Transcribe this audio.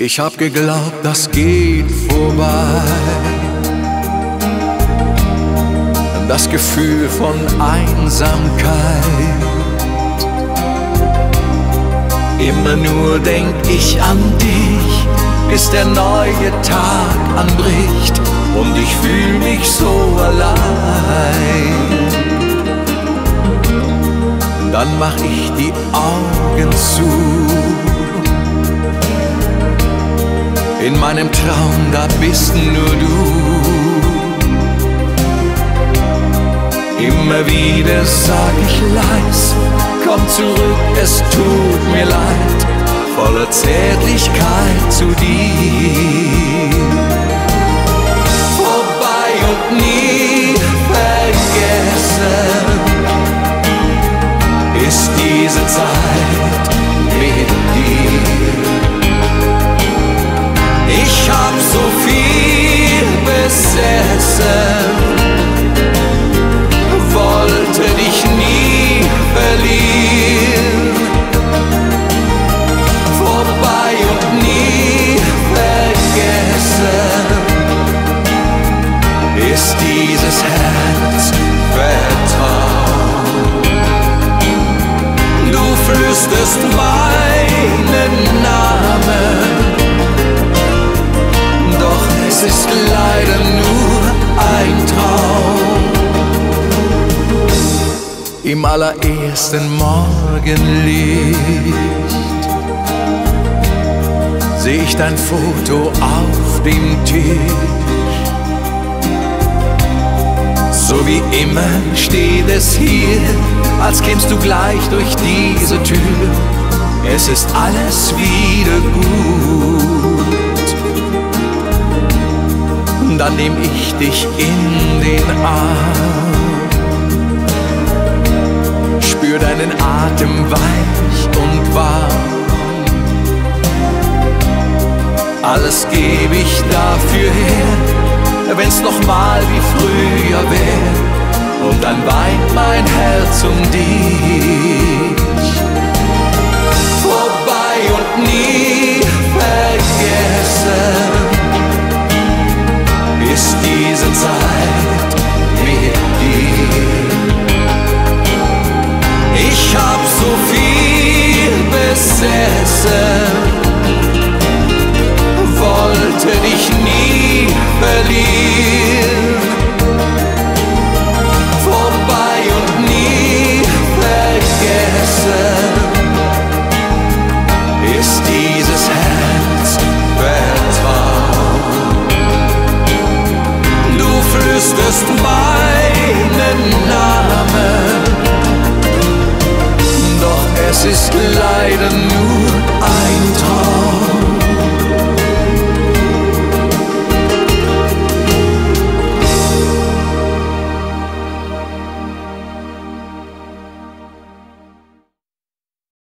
Ich hab geglaubt, das geht vorbei. Das Gefühl von Einsamkeit. Immer nur denk ich an dich, bis der neue Tag anbricht und ich fühl mich so allein. Dann mach ich die Augen zu. In meinem Traum, da bist nur du. Immer wieder sag ich leis, komm zurück, es tut mir leid, voller Zärtlichkeit zu dir. Vorbei und nie vergessen ist diese Zeit mit dir. Ich hab so viel besessen, wollte dich nie verlieren. Vorbei und nie vergessen ist dieses Herz vertraut. Du flüsterst meinen Namen, doch es ist leider nur ein Traum. Im allerersten Morgenlicht seh ich dein Foto auf dem Tisch. So wie immer steht es hier, als kämst du gleich durch diese Tür. Es ist alles wieder gut. Dann nehm ich dich in den Arm, spür deinen Atem weich und warm. Alles geb ich dafür her, wenn's noch mal wie früher wär. Und dann weint mein Herz um dich. Vorbei und nie vergessen ist diese Zeit mit dir. Ich hab so viel besessen, wollte dich nie verlieren. Vorbei und nie vergessen ist dieses Herz vertraut. Du flüsterst meinen Namen, doch es ist leider